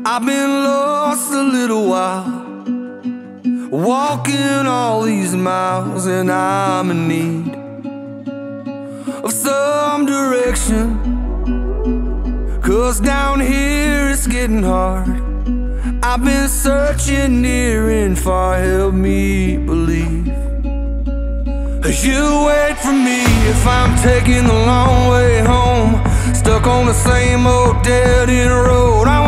I've been lost a little while, walking all these miles, and I'm in need of some direction, 'cause down here it's getting hard. I've been searching near and far, help me believe you'll wait for me if I'm taking the long way home, stuck on the same old dead-end road.